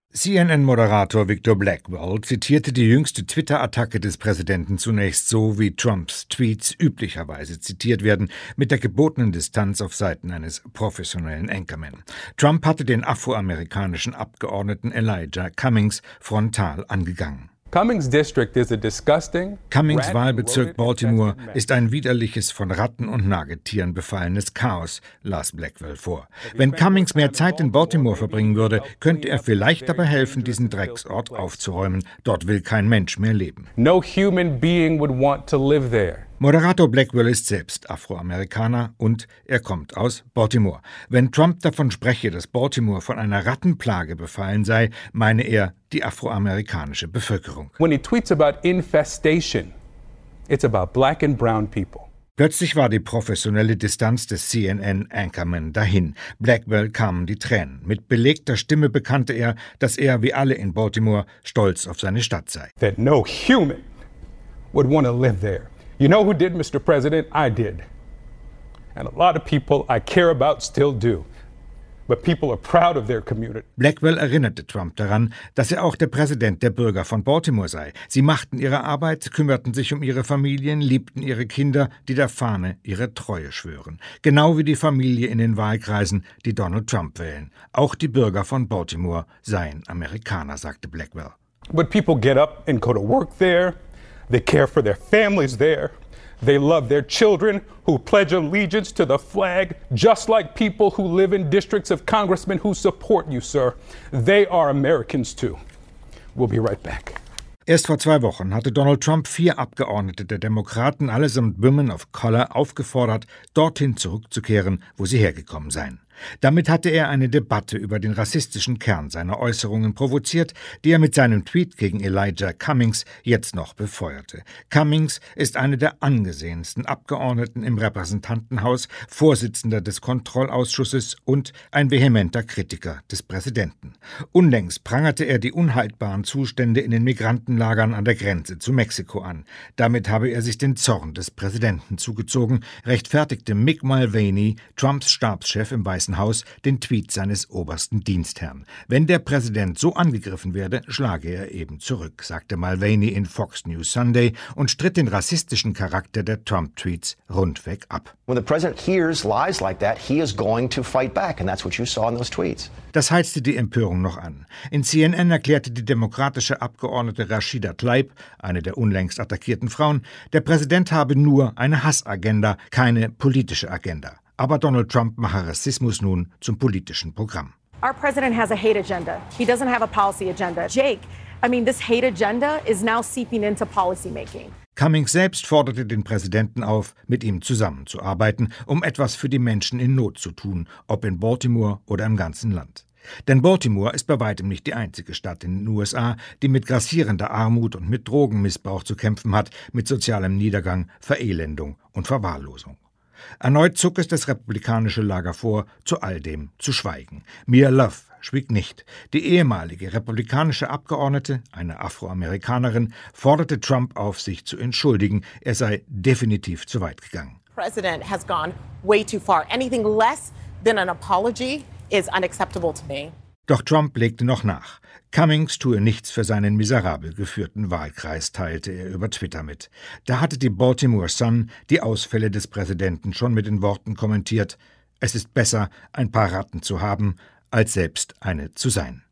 CNN-Moderator Victor Blackwell zitierte die jüngste Twitter-Attacke des Präsidenten zunächst so, wie Trumps Tweets üblicherweise zitiert werden, mit der gebotenen Distanz auf Seiten eines professionellen Anchorman. Trump hatte den afroamerikanischen Abgeordneten Elijah Cummings frontal angegangen. Cummings Wahlbezirk Baltimore ist ein widerliches, von Ratten und Nagetieren befallenes Chaos, las Blackwell vor. Wenn Cummings mehr Zeit in Baltimore verbringen würde, könnte er vielleicht dabei helfen, diesen Drecksort aufzuräumen. Dort will kein Mensch mehr leben. No human being would want to live there. Moderator Blackwell ist selbst Afroamerikaner und er kommt aus Baltimore. Wenn Trump davon spreche, dass Baltimore von einer Rattenplage befallen sei, meine er die afroamerikanische Bevölkerung. When he tweets about infestation, it's about black and brown people. Plötzlich war die professionelle Distanz des CNN-Anchorman dahin. Blackwell kamen die Tränen. Mit belegter Stimme bekannte er, dass er, wie alle in Baltimore, stolz auf seine Stadt sei. That no human would want to live there. You know who did, Mr. President? I did. And a lot of people I care about still do. But people are proud of their community. Blackwell erinnerte Trump daran, dass er auch der Präsident der Bürger von Baltimore sei. Sie machten ihre Arbeit, kümmerten sich um ihre Familien, liebten ihre Kinder, die der Fahne ihre Treue schwören. Genau wie die Familie in den Wahlkreisen, die Donald Trump wählen. Auch die Bürger von Baltimore seien Amerikaner, sagte Blackwell. But people get up and go to work there. They care for their families there. They love their children who pledge allegiance to the flag, just like people who live in districts of congressmen who support you, sir. They are Americans too. We'll be right back. Erst vor 2 Wochen hatte Donald Trump 4 Abgeordnete der Demokraten, allesamt Women of Color, aufgefordert, dorthin zurückzukehren, wo sie hergekommen seien. Damit hatte er eine Debatte über den rassistischen Kern seiner Äußerungen provoziert, die er mit seinem Tweet gegen Elijah Cummings jetzt noch befeuerte. Cummings ist einer der angesehensten Abgeordneten im Repräsentantenhaus, Vorsitzender des Kontrollausschusses und ein vehementer Kritiker des Präsidenten. Unlängst prangerte er die unhaltbaren Zustände in den Migrantenlagern an der Grenze zu Mexiko an. Damit habe er sich den Zorn des Präsidenten zugezogen, rechtfertigte Mick Mulvaney, Trumps Stabschef im Weißen Haus, den Tweet seines obersten Dienstherrn. Wenn der Präsident so angegriffen werde, schlage er eben zurück, sagte Mulvaney in Fox News Sunday und stritt den rassistischen Charakter der Trump-Tweets rundweg ab. When the president hears lies like that, he is going to fight back, and that's what you saw in those tweets. Das heizte die Empörung noch an. In CNN erklärte die demokratische Abgeordnete Rashida Tlaib, eine der unlängst attackierten Frauen, der Präsident habe nur eine Hassagenda, keine politische Agenda. Aber Donald Trump mache Rassismus nun zum politischen Programm. Our president has a hate agenda. He doesn't have a policy agenda. Jake, this hate agenda is now seeping into policymaking. Cummings selbst forderte den Präsidenten auf, mit ihm zusammenzuarbeiten, um etwas für die Menschen in Not zu tun, ob in Baltimore oder im ganzen Land. Denn Baltimore ist bei weitem nicht die einzige Stadt in den USA, die mit grassierender Armut und mit Drogenmissbrauch zu kämpfen hat, mit sozialem Niedergang, Verelendung und Verwahrlosung. Erneut zog es das republikanische Lager vor, zu all dem zu schweigen. Mia Love schwieg nicht. Die ehemalige republikanische Abgeordnete, eine Afroamerikanerin, forderte Trump auf, sich zu entschuldigen. Er sei definitiv zu weit gegangen. The president has gone way too far. Anything less than an apology is unacceptable to me. Doch Trump legte noch nach. Cummings tue nichts für seinen miserabel geführten Wahlkreis, teilte er über Twitter mit. Da hatte die Baltimore Sun die Ausfälle des Präsidenten schon mit den Worten kommentiert: Es ist besser, ein paar Ratten zu haben, als selbst eine zu sein.